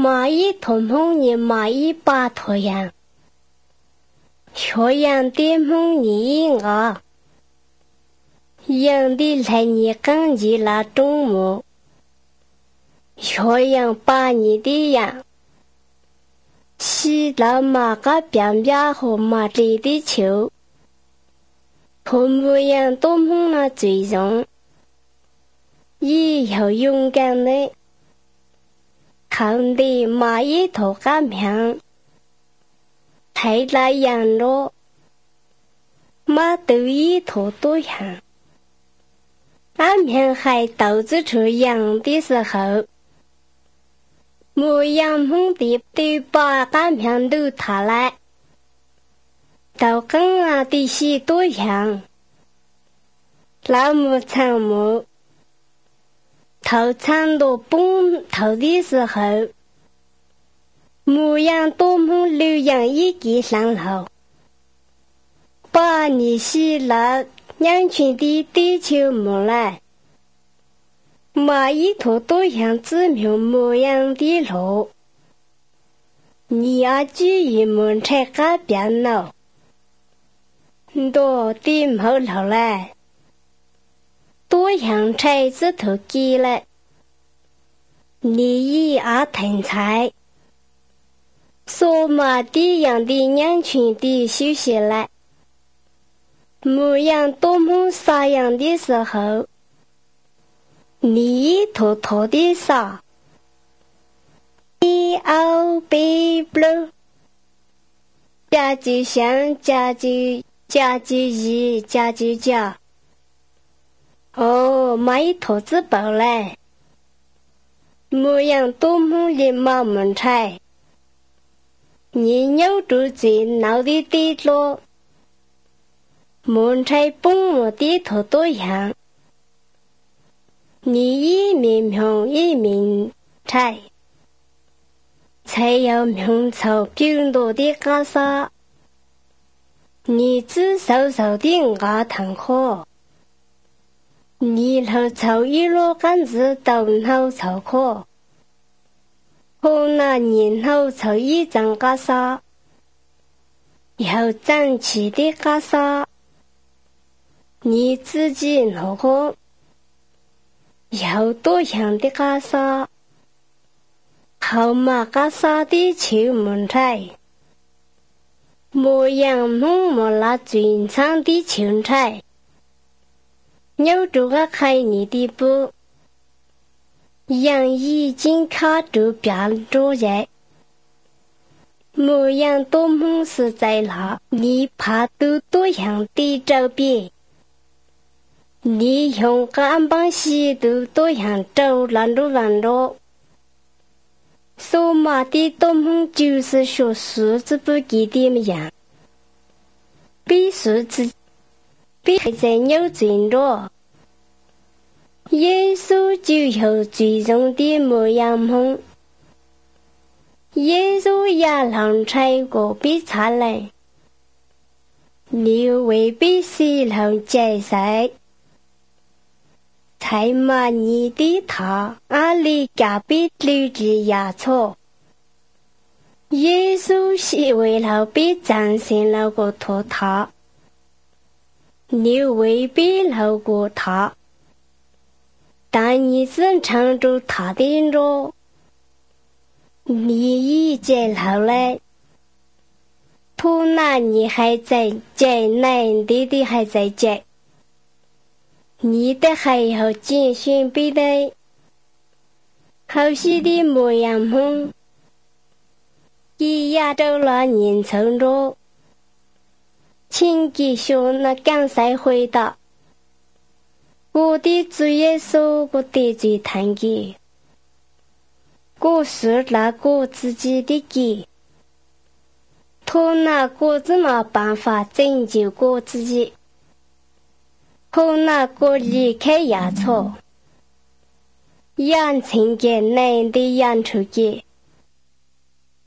蚂蚁同红你蚂蚁把头样，学样的梦你我，样的来你刚起了中午，学样把你的样，洗了马个边边和马里的球，同不样都梦了最终，以后勇敢的。看的蚂蚁头干平，太来羊肉，马头一头多样。俺平还豆子出羊的时候，牧羊红的都把俺平都抬来，到跟俺的许多样，老母长母。头长到崩头的时候，牧羊多梦留羊一起上楼，把你洗了羊群的地球木来，蚂蚁头多样指明牧羊的路，你要注意门才改变了，多点后头来。多样菜子头鸡了，你一阿腾菜，索马的样的羊群的休息了，牧羊多梦撒羊的时候，你一头头的撒，一奥贝布，家就香，家就一，家就家。哦，蚂蚁头子饱嘞，牧羊多梦的马门菜，你扭住最闹的地落，门菜崩我的头多样，你一面平一面菜，才有明朝病毒的嘎沙，你只手手的牙疼khó。你头抽一箩杆子到头抽可，可那年头抽一张嘎沙，有长气的嘎沙，你自己脑壳，有多样的嘎沙，后马嘎沙的球门菜，牧羊梦莫拉最长的青菜。扭住个开你的步，羊已经卡住变住人，牧羊多梦是在那，你怕都多样的周边，你用杆棒洗都多样走拦住拦住，索马的多梦就是说数字不给的样，比数字。比在扭转着，耶稣就有最终的牧羊梦，耶稣也能踩过比差来，你未必是能接受，才骂你的他，阿里加比留着牙错，耶稣是为了比战胜了个托他。你未必饶过他，但你只唱住他的歌，你已经老了，突然你还在接，难得的还在接，你的还要竞选比的，后续的牧羊梦，一亚洲了年成着。请继续那刚才回答，我的主耶稣，我的最谈给，我是那个自己的给，他那个怎么办法拯救我自己，他那个离开牙错，养成个难的养出给。